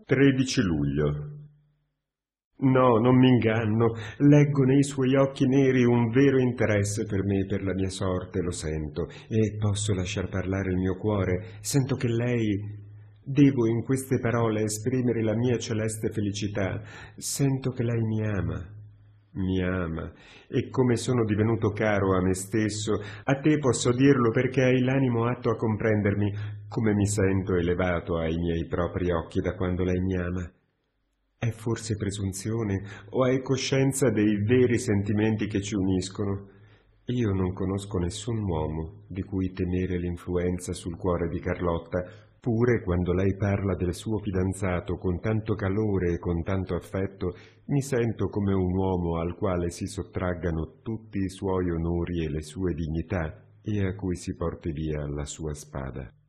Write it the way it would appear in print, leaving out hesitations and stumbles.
13 luglio. No, non mi inganno. Leggo nei suoi occhi neri un vero interesse per me e per la mia sorte, lo sento, e posso lasciar parlare il mio cuore. Sento che lei... Devo in queste parole esprimere la mia celeste felicità. Sento che lei mi ama, e come sono divenuto caro a me stesso, a te posso dirlo perché hai l'animo atto a comprendermi, come mi sento elevato ai miei propri occhi da quando lei mi ama. È forse presunzione o hai coscienza dei veri sentimenti che ci uniscono? Io non conosco nessun uomo di cui temere l'influenza sul cuore di Carlotta, pure quando lei parla del suo fidanzato con tanto calore e con tanto affetto, mi sento come un uomo al quale si sottraggano tutti i suoi onori e le sue dignità e a cui si porti via la sua spada.